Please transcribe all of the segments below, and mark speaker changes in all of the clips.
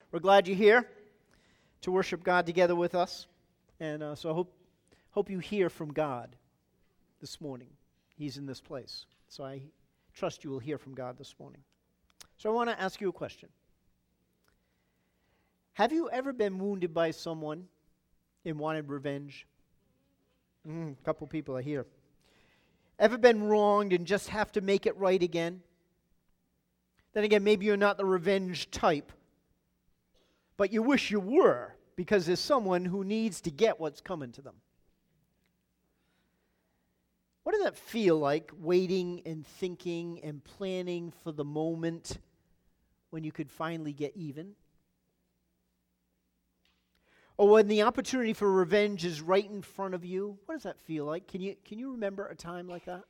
Speaker 1: We're glad you're here to worship God together with us. And so I hope you hear from God this morning. He's in this place. So I trust you will hear from God this morning. So I want to ask you a question. Have you ever been wounded by someone and wanted revenge? A couple people are here. Ever been wronged and just have to make it right again? Then again, maybe you're not the revenge type, but you wish you were, because there's someone who needs to get what's coming to them. What does that feel like, waiting and thinking and planning for the moment when you could finally get even? Or when the opportunity for revenge is right in front of you? What does that feel like? Can you remember a time like that?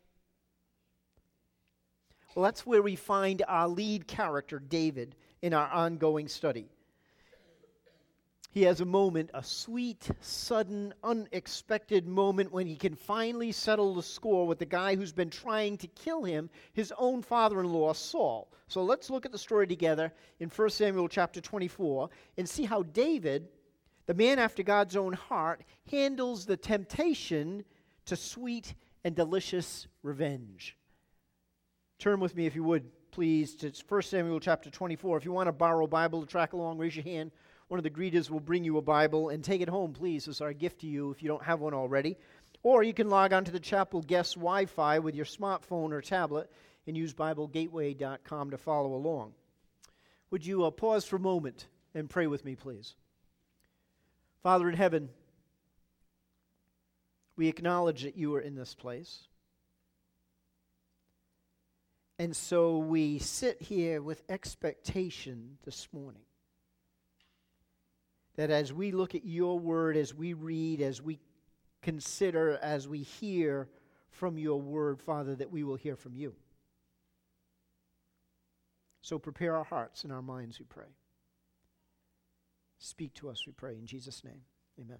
Speaker 1: Well, that's where we find our lead character, David, in our ongoing study. He has a moment, a sweet, sudden, unexpected moment when he can finally settle the score with the guy who's been trying to kill him, his own father-in-law, Saul. So let's look at the story together in 1 Samuel chapter 24 and see how David, the man after God's own heart, handles the temptation to sweet and delicious revenge. Turn with me, if you would, please, to 1 Samuel chapter 24. If you want to borrow a Bible to track along, raise your hand. One of the greeters will bring you a Bible, and take it home, please, as our gift to you if you don't have one already. Or you can log on to the chapel guest Wi-Fi with your smartphone or tablet and use BibleGateway.com to follow along. Would you pause for a moment and pray with me, please? Father in heaven, we acknowledge that you are in this place. And so we sit here with expectation this morning that as we look at your word, as we read, as we consider, as we hear from your word, Father, that we will hear from you. So prepare our hearts and our minds, we pray. Speak to us, we pray, in Jesus' name. Amen.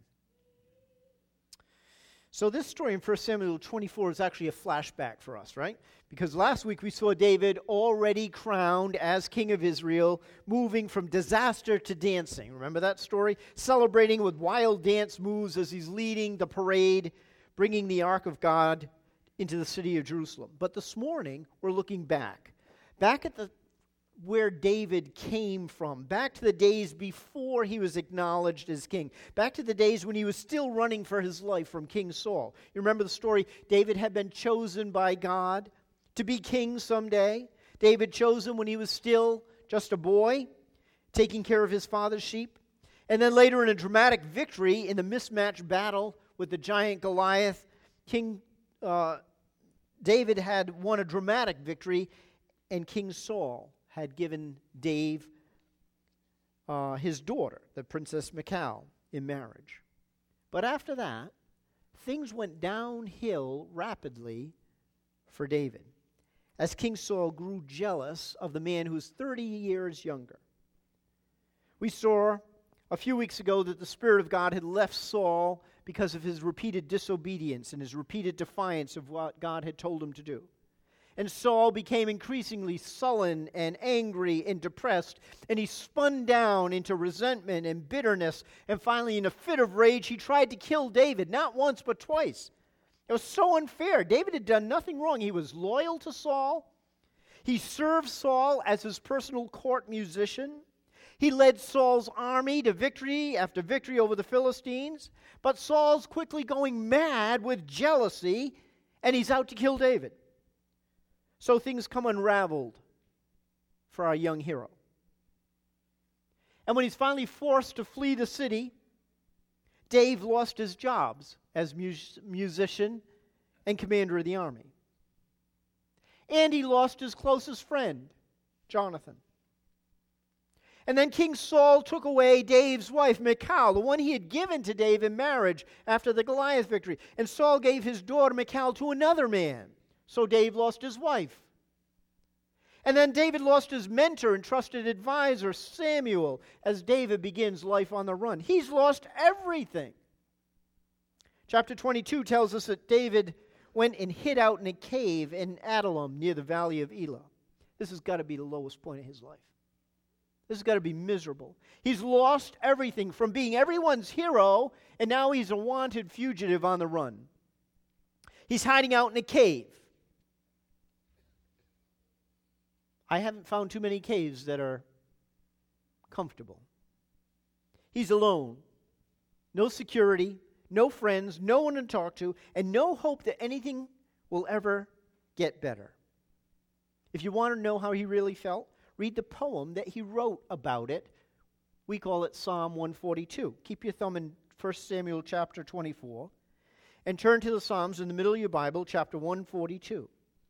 Speaker 1: So this story in 1 Samuel 24 is actually a flashback for us, right? Because last week we saw David already crowned as king of Israel, moving from disaster to dancing. Remember that story? Celebrating with wild dance moves as he's leading the parade, bringing the ark of God into the city of Jerusalem. But this morning we're looking back at where David came from, back to the days before he was acknowledged as king, back to the days when he was still running for his life from King Saul. You remember the story? David had been chosen by God to be king someday. David chose him when he was still just a boy, taking care of his father's sheep. And then later in a dramatic victory in the mismatched battle with the giant Goliath, King David had won a dramatic victory, and King Saul had given Dave his daughter, the Princess Michal, in marriage. But after that, things went downhill rapidly for David, as King Saul grew jealous of the man who's 30 years younger. We saw a few weeks ago that the Spirit of God had left Saul because of his repeated disobedience and his repeated defiance of what God had told him to do. And Saul became increasingly sullen and angry and depressed, and he spun down into resentment and bitterness, and finally in a fit of rage he tried to kill David, not once but twice. It was so unfair. David had done nothing wrong. He was loyal to Saul. He served Saul as his personal court musician. He led Saul's army to victory after victory over the Philistines, but Saul's quickly going mad with jealousy, and he's out to kill David. So things come unraveled for our young hero. And when he's finally forced to flee the city, Dave lost his jobs as musician and commander of the army. And he lost his closest friend, Jonathan. And then King Saul took away Dave's wife, Michal, the one he had given to Dave in marriage after the Goliath victory. And Saul gave his daughter, Michal, to another man. So Dave lost his wife. And then David lost his mentor and trusted advisor, Samuel, as David begins life on the run. He's lost everything. Chapter 22 tells us that David went and hid out in a cave in Adullam near the valley of Elah. This has got to be the lowest point of his life. This has got to be miserable. He's lost everything from being everyone's hero, and now he's a wanted fugitive on the run. He's hiding out in a cave. I haven't found too many caves that are comfortable. He's alone. No security, no friends, no one to talk to, and no hope that anything will ever get better. If you want to know how he really felt, read the poem that he wrote about it. We call it Psalm 142. Keep your thumb in 1 Samuel chapter 24 and turn to the Psalms in the middle of your Bible, chapter 142.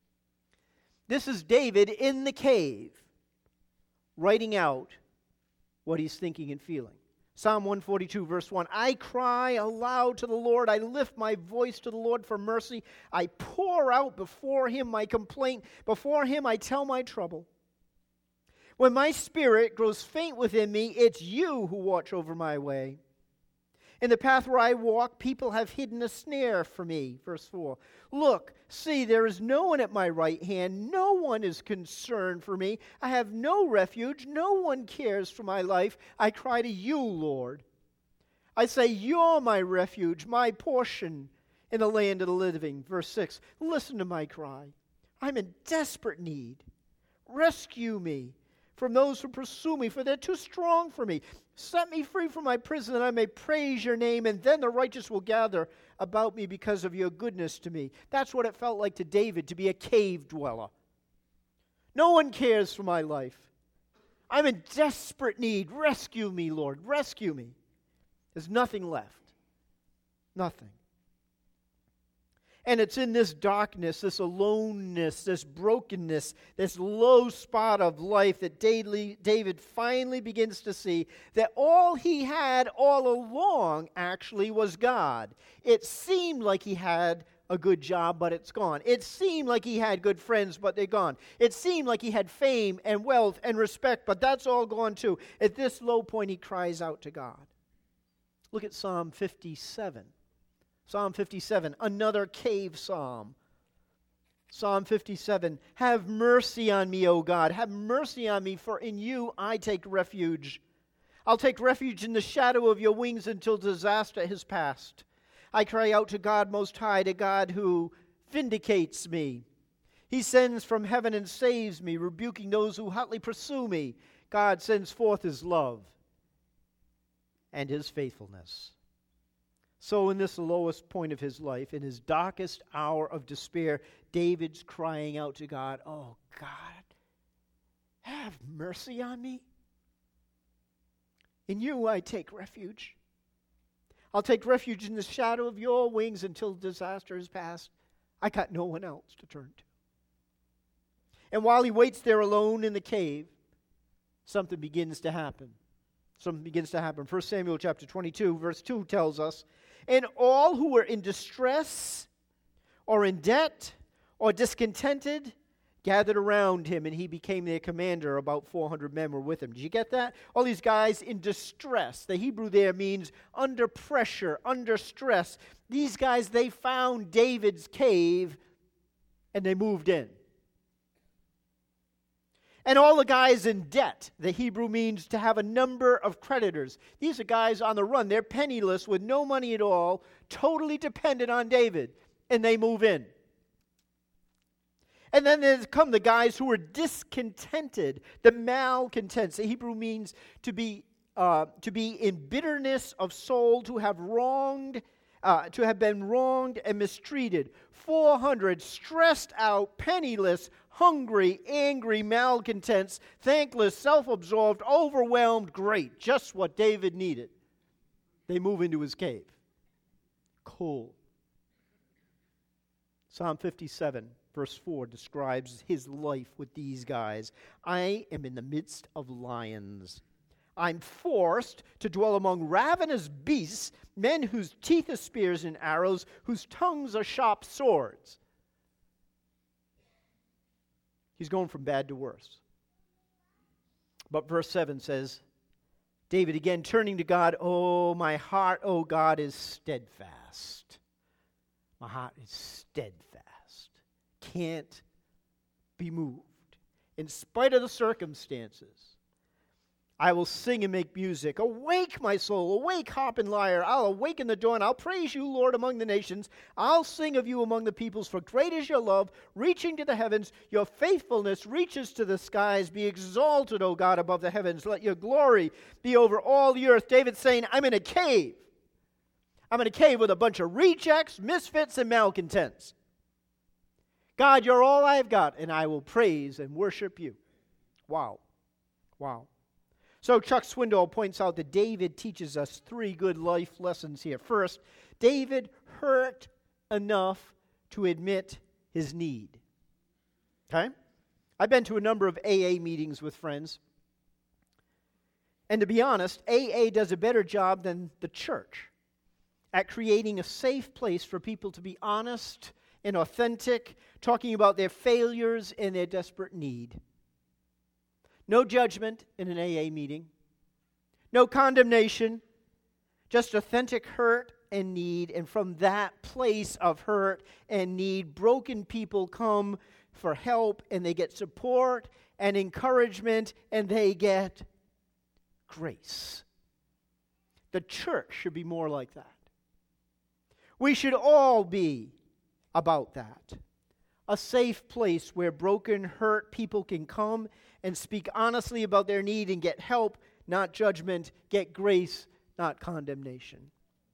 Speaker 1: This is David in the cave, writing out what he's thinking and feeling. Psalm 142, verse 1, I cry aloud to the Lord. I lift my voice to the Lord for mercy. I pour out before him my complaint. Before him I tell my trouble. When my spirit grows faint within me, it's you who watch over my way. In the path where I walk, people have hidden a snare for me. Verse 4, look, see, there is no one at my right hand. No one is concerned for me. I have no refuge. No one cares for my life. I cry to you, Lord. I say, you're my refuge, my portion in the land of the living. Verse 6, listen to my cry. I'm in desperate need. Rescue me from those who pursue me, for they're too strong for me. Set me free from my prison, that I may praise your name, and then the righteous will gather about me because of your goodness to me. That's what it felt like to David, to be a cave dweller. No one cares for my life. I'm in desperate need. Rescue me, Lord. Rescue me. There's nothing left. Nothing. And it's in this darkness, this aloneness, this brokenness, this low spot of life that David finally begins to see that all he had all along actually was God. It seemed like he had a good job, but it's gone. It seemed like he had good friends, but they're gone. It seemed like he had fame and wealth and respect, but that's all gone too. At this low point, he cries out to God. Look at Psalm 57. Psalm 57, another cave psalm. Psalm 57, have mercy on me, O God. Have mercy on me, for in you I take refuge. I'll take refuge in the shadow of your wings until disaster has passed. I cry out to God Most High, to God who vindicates me. He sends from heaven and saves me, rebuking those who hotly pursue me. God sends forth his love and his faithfulness. So in this lowest point of his life, in his darkest hour of despair, David's crying out to God, oh God, have mercy on me. In you I take refuge. I'll take refuge in the shadow of your wings until disaster is past. I got no one else to turn to. And while he waits there alone in the cave, something begins to happen. Something begins to happen. 1 Samuel chapter 22, verse 2 tells us, and all who were in distress or in debt or discontented gathered around him, and he became their commander. About 400 men were with him. Did you get that? All these guys in distress. The Hebrew there means under pressure, under stress. These guys, they found David's cave, and they moved in. And all the guys in debt, the Hebrew means to have a number of creditors. These are guys on the run. They're penniless with no money at all, totally dependent on David, and they move in. And then there come the guys who are discontented, the malcontents. The Hebrew means to be in bitterness of soul, to have been wronged and mistreated. 400 stressed out, penniless, hungry, angry, malcontents, thankless, self-absorbed, overwhelmed. Great, just what David needed. They move into his cave. Cool. Psalm 57, verse 4 describes his life with these guys. I am in the midst of lions. I'm forced to dwell among ravenous beasts, men whose teeth are spears and arrows, whose tongues are sharp swords. He's going from bad to worse. But verse 7 says, David again turning to God, oh, my heart, oh God, is steadfast. My heart is steadfast. Can't be moved. In spite of the circumstances, I will sing and make music. Awake, my soul. Awake, harp and lyre. I'll awaken the dawn. I'll praise you, Lord, among the nations. I'll sing of you among the peoples, for great is your love, reaching to the heavens. Your faithfulness reaches to the skies. Be exalted, O God, above the heavens. Let your glory be over all the earth. David's saying, I'm in a cave. I'm in a cave with a bunch of rejects, misfits, and malcontents. God, you're all I've got, and I will praise and worship you. Wow. Wow. So Chuck Swindoll points out that David teaches us 3 good life lessons here. First, David hurt enough to admit his need. Okay? I've been to a number of AA meetings with friends. And to be honest, AA does a better job than the church at creating a safe place for people to be honest and authentic, talking about their failures and their desperate need. No judgment in an AA meeting. No condemnation. Just authentic hurt and need. And from that place of hurt and need, broken people come for help, and they get support and encouragement, and they get grace. The church should be more like that. We should all be about that. A safe place where broken, hurt people can come and speak honestly about their need and get help, not judgment, get grace, not condemnation.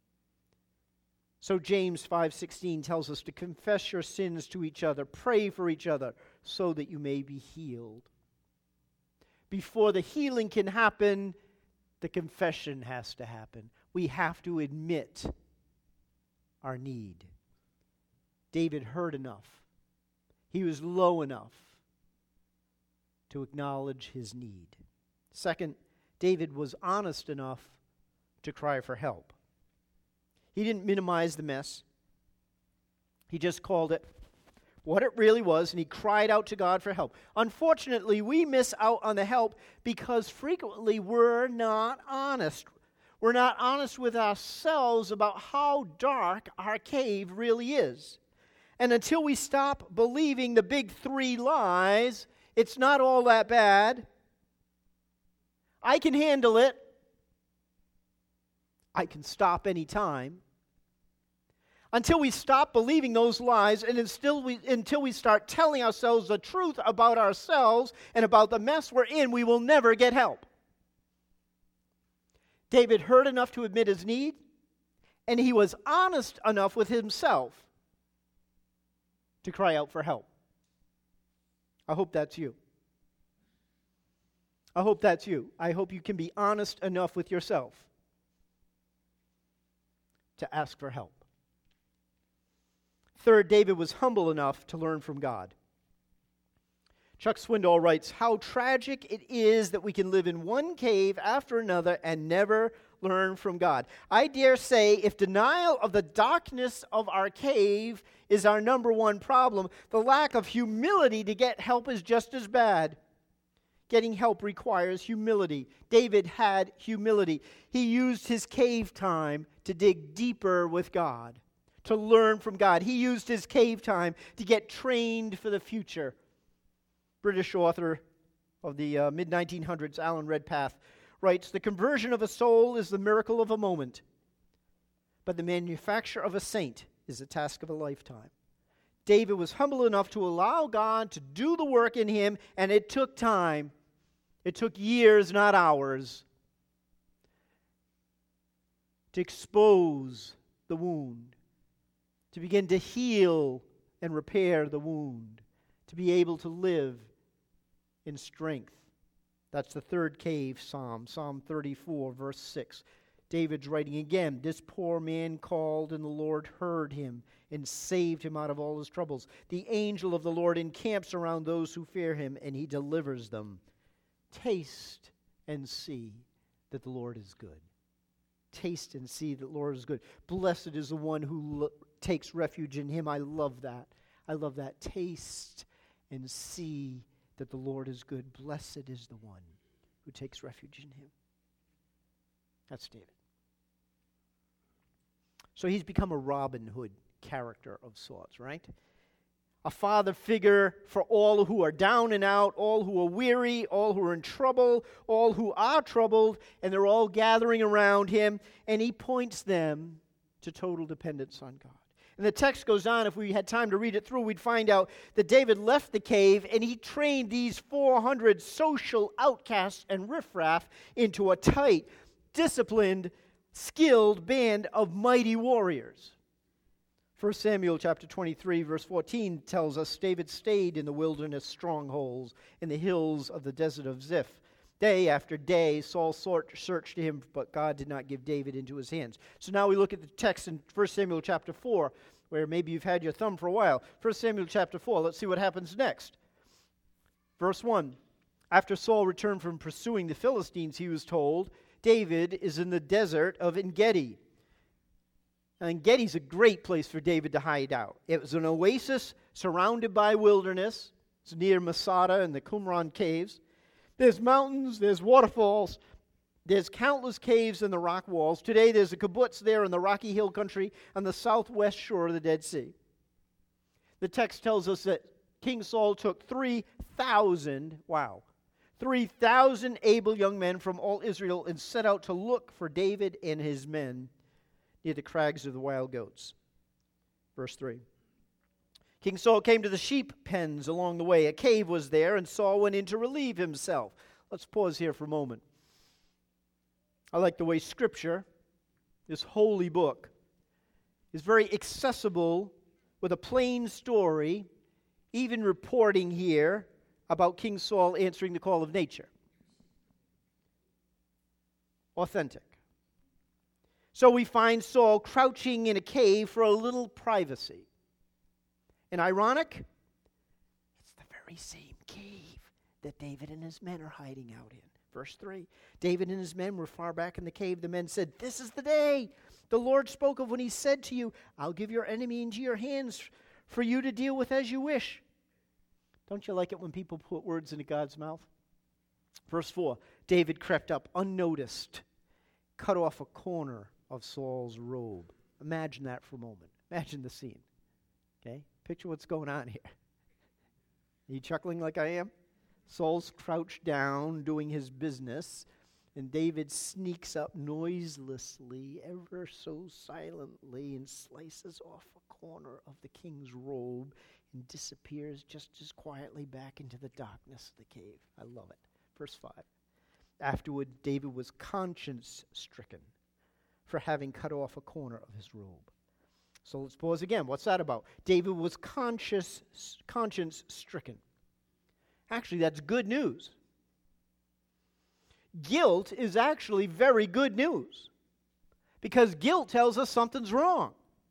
Speaker 1: So James 5:16 tells us to confess your sins to each other, pray for each other, so that you may be healed. Before the healing can happen, the confession has to happen. We have to admit our need. David heard enough. He was low enough to acknowledge his need. Second, David was honest enough to cry for help. He didn't minimize the mess. He just called it what it really was, and he cried out to God for help. Unfortunately, we miss out on the help because frequently we're not honest. We're not honest with ourselves about how dark our cave really is. And until we stop believing the big 3 lies, it's not all that bad. I can handle it. I can stop anytime. Until we stop believing those lies and until we start telling ourselves the truth about ourselves and about the mess we're in, we will never get help. David heard enough to admit his need, and he was honest enough with himself to cry out for help. I hope that's you. I hope that's you. I hope you can be honest enough with yourself to ask for help. Third, David was humble enough to learn from God. Chuck Swindoll writes, how tragic it is that we can live in one cave after another and never learn from God. I dare say if denial of the darkness of our cave is our number one problem, the lack of humility to get help is just as bad. Getting help requires humility. David had humility. He used his cave time to dig deeper with God, to learn from God. He used his cave time to get trained for the future. British author of the mid-1900s, Alan Redpath, writes, the conversion of a soul is the miracle of a moment, but the manufacture of a saint is the task of a lifetime. David was humble enough to allow God to do the work in him, and it took time. It took years, not hours, to expose the wound, to begin to heal and repair the wound, to be able to live in strength. That's the third cave psalm, Psalm 34, verse 6. David's writing again, this poor man called, and the Lord heard him and saved him out of all his troubles. The angel of the Lord encamps around those who fear him, and he delivers them. Taste and see that the Lord is good. Taste and see that the Lord is good. Blessed is the one who takes refuge in him. I love that. I love that. Taste and see that the Lord is good. Blessed is the one who takes refuge in him. That's David. So he's become a Robin Hood character of sorts, right? a father figure for all who are down and out, all who are weary, all who are in trouble, all who are troubled, and they're all gathering around him, and he points them to total dependence on God. And the text goes on. If we had time to read it through, we'd find out that David left the cave and he trained these 400 social outcasts and riffraff into a tight, disciplined, skilled band of mighty warriors. 1 Samuel chapter 23, verse 14 tells us David stayed in the wilderness strongholds in the hills of the desert of Ziph. Day after day, Saul searched him, but God did not give David into his hands. So now we look at the text in 1 Samuel chapter 4, where maybe you've had your thumb for a while. 1 Samuel chapter 4, let's see what happens next. Verse 1, after Saul returned from pursuing the Philistines, he was told, David is in the desert of En-Gedi. And En-Gedi's a great place for David to hide out. It was an oasis surrounded by wilderness. It's near Masada and the Qumran caves. There's mountains, there's waterfalls, there's countless caves in the rock walls. Today there's a kibbutz there in the Rocky Hill country on the southwest shore of the Dead Sea. The text tells us that King Saul took 3,000 able young men from all Israel and set out to look for David and his men near the crags of the wild goats. Verse 3. King Saul came to the sheep pens along the way. A cave was there, and Saul went in to relieve himself. Let's pause here for a moment. I like the way Scripture, this holy book, is very accessible with a plain story, even reporting here about King Saul answering the call of nature. Authentic. So we find Saul crouching in a cave for a little privacy. And ironic, it's the very same cave that David and his men are hiding out in. Verse 3, David and his men were far back in the cave. The men said, this is the day the Lord spoke of when he said to you, I'll give your enemy into your hands for you to deal with as you wish. Don't you like it when people put words into God's mouth? Verse 4, David crept up unnoticed, cut off a corner of Saul's robe. Imagine that for a moment. Imagine the scene. Okay? Picture what's going on here. Are you chuckling like I am? Saul's crouched down doing his business, and David sneaks up noiselessly, ever so silently, and slices off a corner of the king's robe and disappears just as quietly back into the darkness of the cave. I love it. Verse 5. Afterward, David was conscience-stricken for having cut off a corner of his robe. So let's pause again. What's that about? David was conscience-stricken. Actually, that's good news. Guilt is actually very good news, because guilt tells us something's wrong.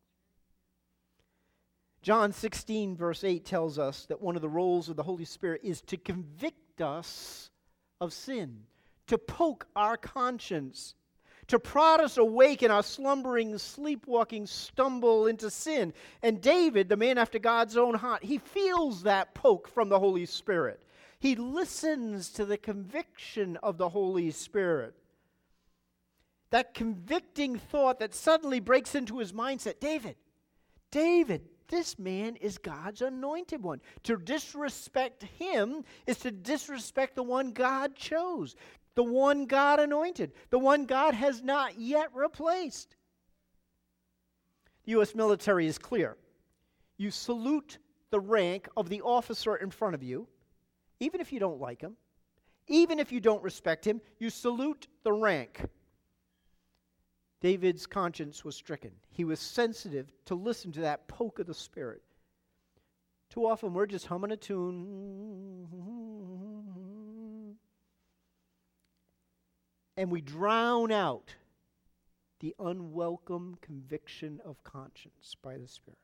Speaker 1: John 16, verse 8 tells us that one of the roles of the Holy Spirit is to convict us of sin, to poke our conscience, to prod us awake in our slumbering, sleepwalking stumble into sin. And David, the man after God's own heart, he feels that poke from the Holy Spirit. He listens to the conviction of the Holy Spirit. That convicting thought that suddenly breaks into his mindset, David, this man is God's anointed one. To disrespect him is to disrespect the one God chose, the one God anointed, the one God has not yet replaced. The U.S. military is clear. You salute the rank of the officer in front of you, even if you don't like him, even if you don't respect him, you salute the rank. David's conscience was stricken. He was sensitive to listen to that poke of the Spirit. Too often we're just humming a tune, and we drown out the unwelcome conviction of conscience by the Spirit.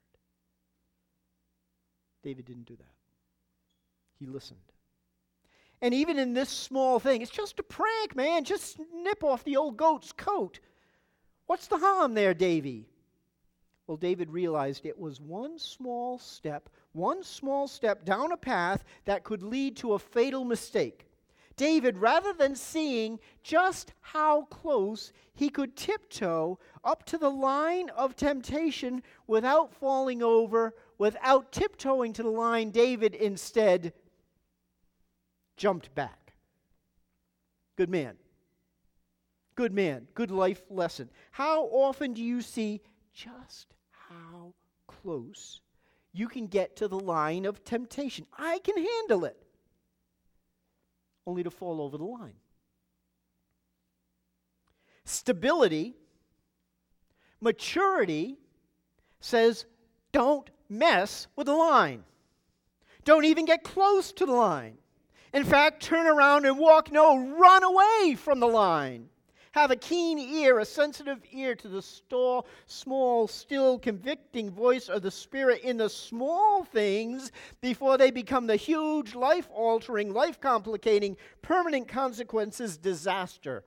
Speaker 1: David didn't do that. He listened. And even in this small thing, it's just a prank, man. Just snip off the old goat's coat. What's the harm there, Davy? Well, David realized it was one small step down a path that could lead to a fatal mistake. David, rather than seeing just how close he could tiptoe up to the line of temptation without falling over, without tiptoeing to the line, David instead jumped back. Good man. Good man. Good life lesson. How often do you see just how close you can get to the line of temptation? I can handle it. Only to fall over the line. Stability, maturity says, don't mess with the line. Don't even get close to the line. In fact, turn around and walk. No, run away from the line. Have a keen ear, a sensitive ear to the small, still, convicting voice of the Spirit in the small things before they become the huge, life-altering, life-complicating, permanent consequences, disaster.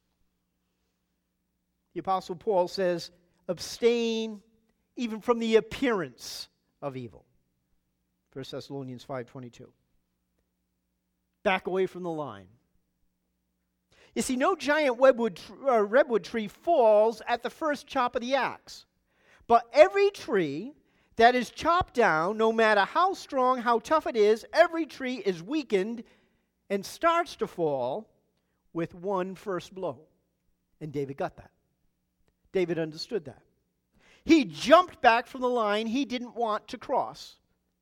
Speaker 1: The Apostle Paul says, abstain even from the appearance of evil. 1 Thessalonians 5:22. Back away from the line. You see, no giant redwood tree falls at the first chop of the axe. But every tree that is chopped down, no matter how strong, how tough it is, every tree is weakened and starts to fall with one first blow. And David got that. David understood that. He jumped back from the line he didn't want to cross.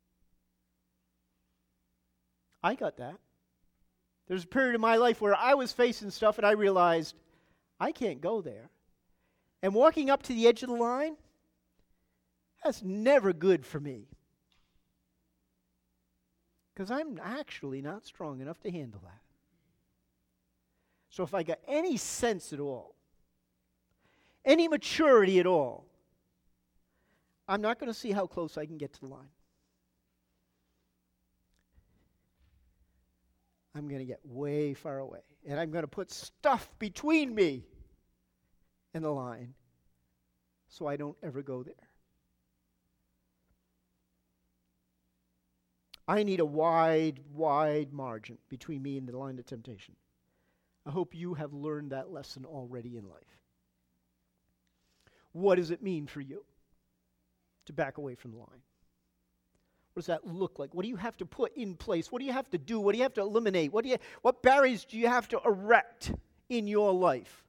Speaker 1: I got that. There's a period in my life where I was facing stuff and I realized I can't go there. And walking up to the edge of the line, that's never good for me. Because I'm actually not strong enough to handle that. So if I got any sense at all, any maturity at all, I'm not going to see how close I can get to the line. I'm going to get way far away. And I'm going to put stuff between me and the line so I don't ever go there. I need a wide, wide margin between me and the line of temptation. I hope you have learned that lesson already in life. What does it mean for you to back away from the line? What does that look like? What do you have to put in place? What do you have to do? What do you have to eliminate? What barriers do you have to erect in your life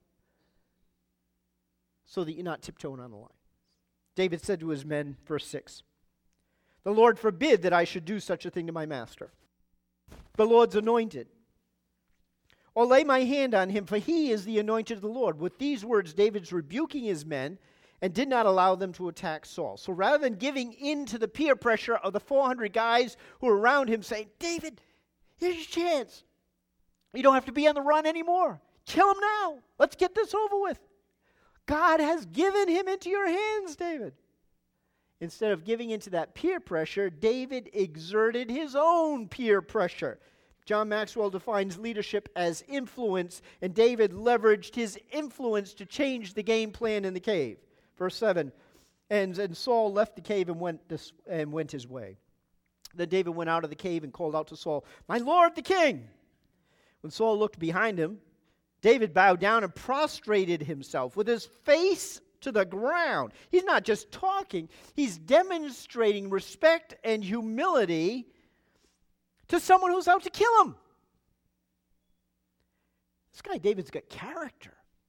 Speaker 1: so that you're not tiptoeing on the line? David said to his men, verse 6, "The Lord forbid that I should do such a thing to my master, the Lord's anointed, or lay my hand on him, for he is the anointed of the Lord." With these words, David's rebuking his men and did not allow them to attack Saul. So rather than giving in to the peer pressure of the 400 guys who were around him saying, "David, here's your chance. You don't have to be on the run anymore. Kill him now. Let's get this over with. God has given him into your hands, David." Instead of giving into that peer pressure, David exerted his own peer pressure. John Maxwell defines leadership as influence, and David leveraged his influence to change the game plan in the cave. Verse 7, and Saul left the cave and went his way. Then David went out of the cave and called out to Saul, "My lord the king." When Saul looked behind him, David bowed down and prostrated himself with his face to the ground. He's not just talking, he's demonstrating respect and humility to someone who's out to kill him. This guy David's got character.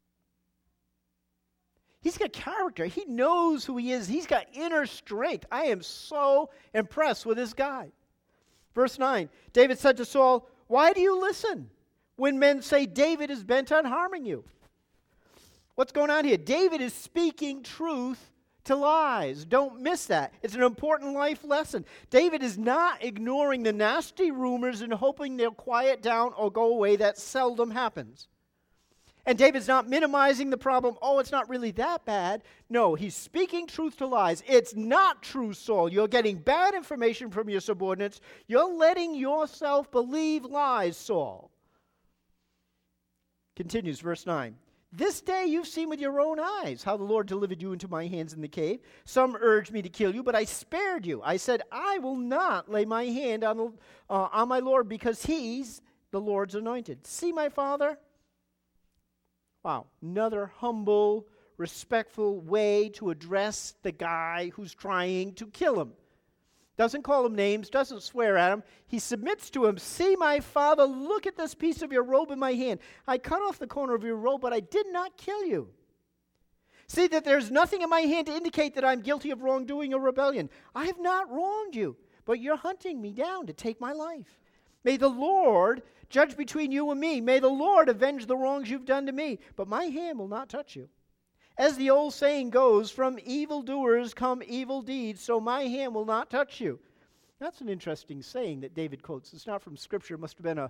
Speaker 1: He's got character. He knows who he is. He's got inner strength. I am so impressed with this guy. Verse 9, David said to Saul, "Why do you listen when men say David is bent on harming you?" What's going on here? David is speaking truth to lies. Don't miss that. It's an important life lesson. David is not ignoring the nasty rumors and hoping they'll quiet down or go away. That seldom happens. And David's not minimizing the problem. "Oh, it's not really that bad." No, he's speaking truth to lies. It's not true, Saul. You're getting bad information from your subordinates. You're letting yourself believe lies, Saul. Continues, verse 9. "This day you've seen with your own eyes how the Lord delivered you into my hands in the cave. Some urged me to kill you, but I spared you. I said, I will not lay my hand on my Lord, because the the Lord's anointed. See my father? Wow, another humble, respectful way to address the guy who's trying to kill him. Doesn't call him names, doesn't swear at him. He submits to him. See, my father, look at this piece of your robe in my hand. I cut off the corner of your robe, but I did not kill you. See that there's nothing in my hand to indicate that I'm guilty of wrongdoing or rebellion. I have not wronged you, but you're hunting me down to take my life. May the Lord judge between you and me. May the Lord avenge the wrongs you've done to me, but my hand will not touch you. As the old saying goes, from evildoers come evil deeds, so my hand will not touch you. That's an interesting saying that David quotes. It's not from Scripture. It must have been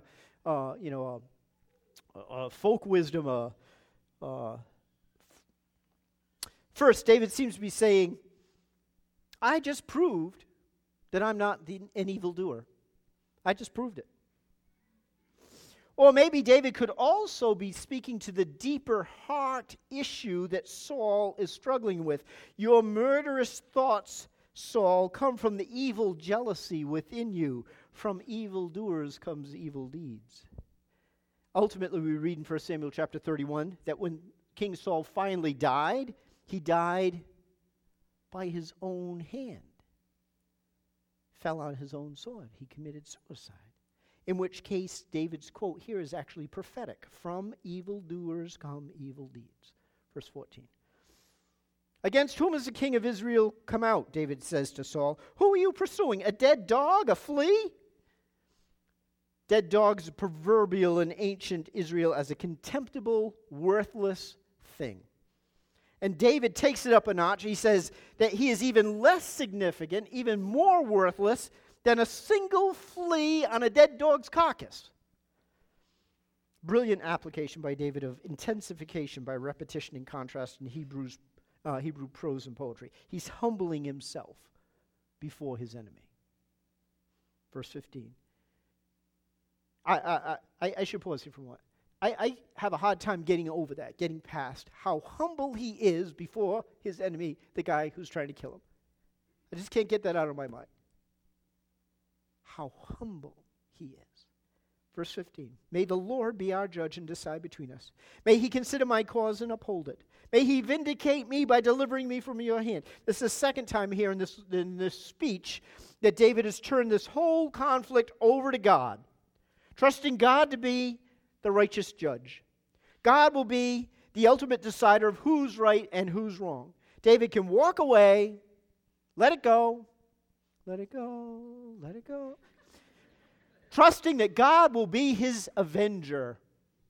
Speaker 1: a folk wisdom. First, David seems to be saying, I just proved that I'm not an evildoer. I just proved it. Or maybe David could also be speaking to the deeper heart issue that Saul is struggling with. Your murderous thoughts, Saul, come from the evil jealousy within you. From evildoers comes evil deeds. Ultimately, we read in 1 Samuel chapter 31 that when King Saul finally died, he died by his own hand. Fell on his own sword. He committed suicide. In which case, David's quote here is actually prophetic. From evildoers come evil deeds. Verse 14. Against whom has the king of Israel come out? David says to Saul. Who are you pursuing? A dead dog? A flea? Dead dogs are proverbial in ancient Israel as a contemptible, worthless thing. And David takes it up a notch. He says that he is even less significant, even more worthless than a single flea on a dead dog's carcass. Brilliant application by David of intensification by repetition and contrast in Hebrew prose and poetry. He's humbling himself before his enemy. Verse 15. I should pause here for a moment. I have a hard time getting over that, getting past how humble he is before his enemy, the guy who's trying to kill him. I just can't get that out of my mind. How humble he is. Verse 15. May the Lord be our judge and decide between us. May he consider my cause and uphold it. May he vindicate me by delivering me from your hand. This is the second time here in this speech that David has turned this whole conflict over to God, trusting God to be the righteous judge. God will be the ultimate decider of who's right and who's wrong. David can walk away, let it go, let it go, let it go, trusting that God will be his avenger.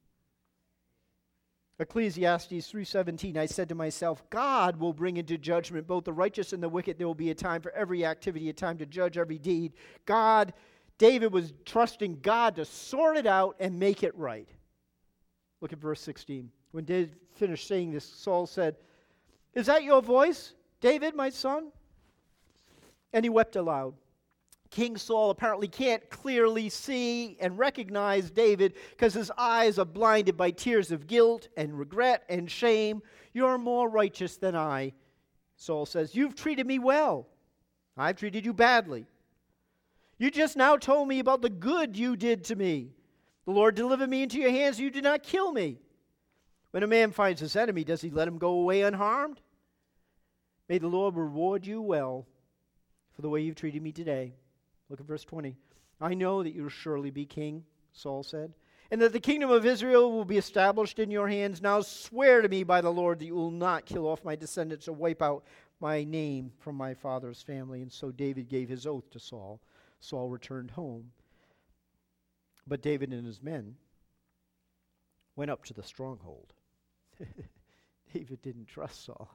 Speaker 1: Ecclesiastes 3:17, I said to myself, God will bring into judgment both the righteous and the wicked. There will be a time for every activity, a time to judge every deed. David was trusting God to sort it out and make it right. Look at verse 16. When David finished saying this, Saul said, is that your voice, David, my son? And he wept aloud. King Saul apparently can't clearly see and recognize David because his eyes are blinded by tears of guilt and regret and shame. You're more righteous than I, Saul says. You've treated me well. I've treated you badly. You just now told me about the good you did to me. The Lord delivered me into your hands. You did not kill me. When a man finds his enemy, does he let him go away unharmed? May the Lord reward you well for the way you've treated me today. Look at verse 20. I know that you will surely be king, Saul said, and that the kingdom of Israel will be established in your hands. Now swear to me by the Lord that you will not kill off my descendants or wipe out my name from my father's family. And so David gave his oath to Saul. Saul returned home. But David and his men went up to the stronghold. David didn't trust Saul.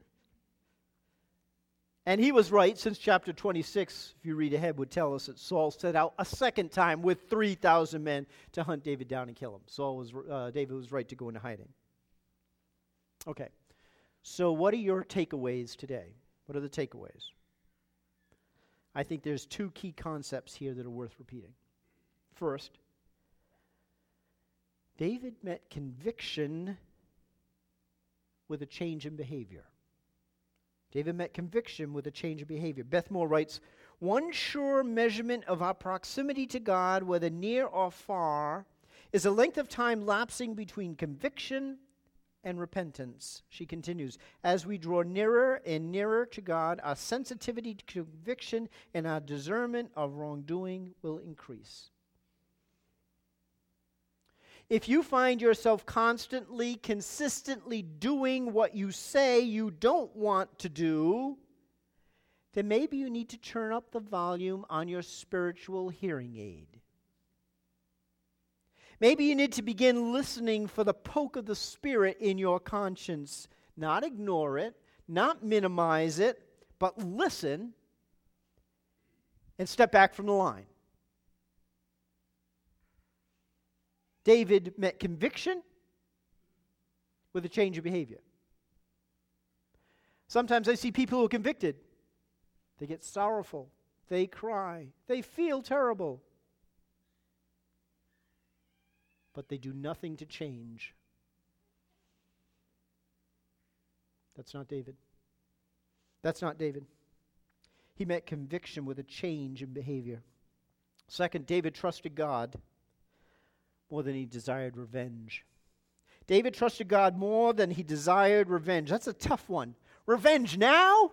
Speaker 1: And he was right, since chapter 26, if you read ahead, would tell us that Saul set out a second time with 3,000 men to hunt David down and kill him. David was right to go into hiding. Okay, so what are your takeaways today? What are the takeaways? I think there's two key concepts here that are worth repeating. First, David met conviction with a change in behavior. David met conviction with a change of behavior. Beth Moore writes, One sure measurement of our proximity to God, whether near or far, is the length of time lapsing between conviction and repentance. She continues, as we draw nearer and nearer to God, our sensitivity to conviction and our discernment of wrongdoing will increase. If you find yourself constantly, consistently doing what you say you don't want to do, then maybe you need to turn up the volume on your spiritual hearing aid. Maybe you need to begin listening for the poke of the Spirit in your conscience. Not ignore it, not minimize it, but listen and step back from the line. David met conviction with a change of behavior. Sometimes I see people who are convicted. They get sorrowful. They cry. They feel terrible. But they do nothing to change. That's not David. That's not David. He met conviction with a change in behavior. Second, David trusted God more than he desired revenge. David trusted God more than he desired revenge. That's a tough one. Revenge now?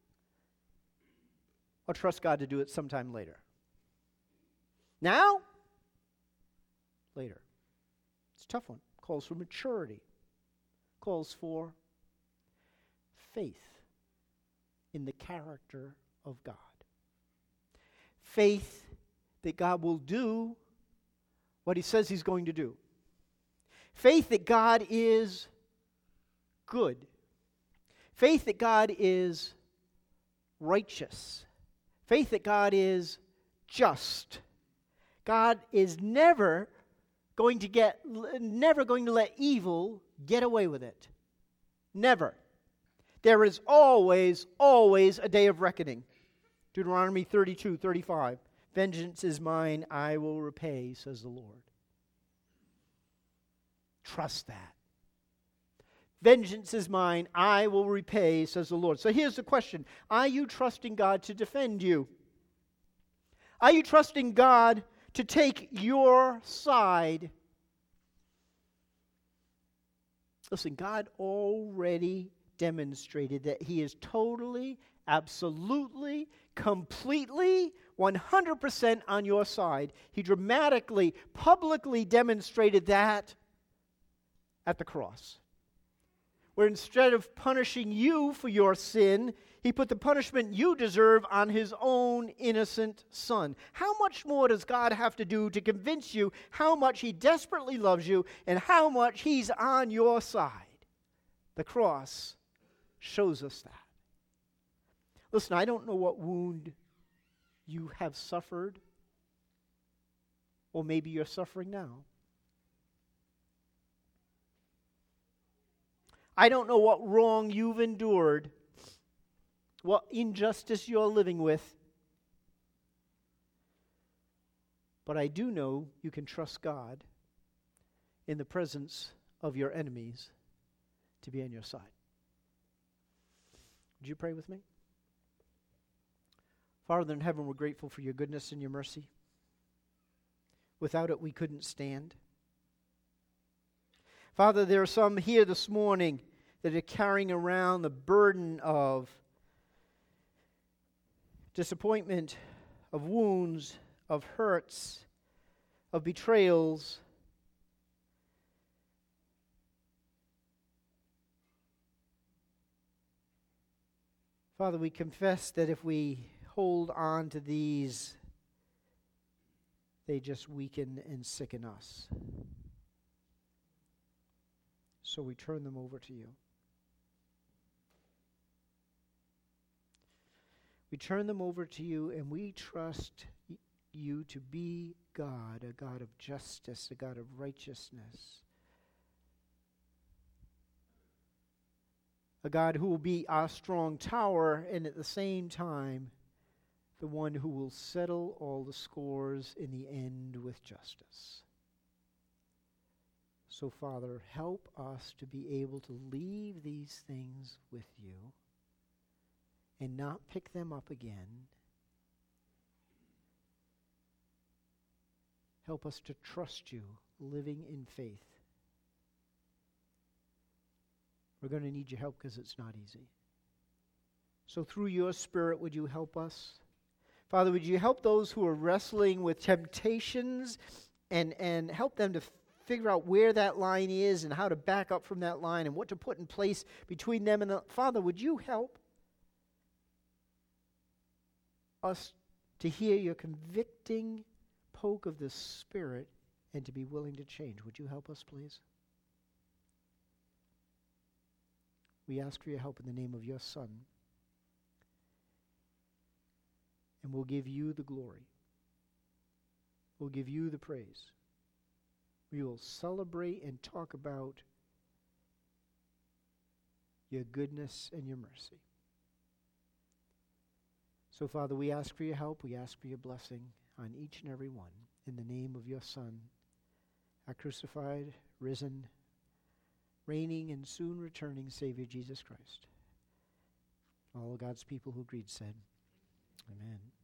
Speaker 1: Or trust God to do it sometime later? Now? Later. It's a tough one. Calls for maturity. Calls for faith in the character of God. Faith that God will do what he says he's going to do. Faith that God is good. Faith that God is righteous. Faith that God is just. God is never going to let evil get away with it. Never. There is always a day of reckoning. Deuteronomy 32:35. Vengeance is mine, I will repay, says the Lord. Trust that. Vengeance is mine, I will repay, says the Lord. So here's the question. Are you trusting God to defend you? Are you trusting God to take your side? Listen, God already demonstrated that he is totally, absolutely, completely, 100% on your side. He dramatically, publicly demonstrated that at the cross, where instead of punishing you for your sin, he put the punishment you deserve on his own innocent son. How much more does God have to do to convince you how much he desperately loves you and how much he's on your side? The cross shows us that. Listen, I don't know what wound you have suffered, or maybe you're suffering now. I don't know what wrong you've endured, what injustice you're living with, but I do know you can trust God in the presence of your enemies to be on your side. Would you pray with me? Father in heaven, we're grateful for your goodness and your mercy. Without it, we couldn't stand. Father, there are some here this morning that are carrying around the burden of disappointment, of wounds, of hurts, of betrayals. Father, we confess that if we hold on to these, they just weaken and sicken us. So we turn them over to you. We turn them over to you and we trust you to be God, a God of justice, a God of righteousness. A God who will be our strong tower and at the same time the one who will settle all the scores in the end with justice. So, Father, help us to be able to leave these things with you and not pick them up again Help us to trust you, living in faith. We're going to need your help because it's not easy. So through your Spirit, would you help us? Father, would you help those who are wrestling with temptations and help them to figure out where that line is and how to back up from that line and what to put in place between them and the Father, would you help us to hear your convicting poke of the Spirit and to be willing to change? Would you help us, please? We ask for your help in the name of your Son. And we'll give you the glory. We'll give you the praise. We will celebrate and talk about your goodness and your mercy. So, Father, we ask for your help. We ask for your blessing on each and every one. In the name of your Son, our crucified, risen, reigning, and soon returning Savior, Jesus Christ. All God's people who agreed said, Amen.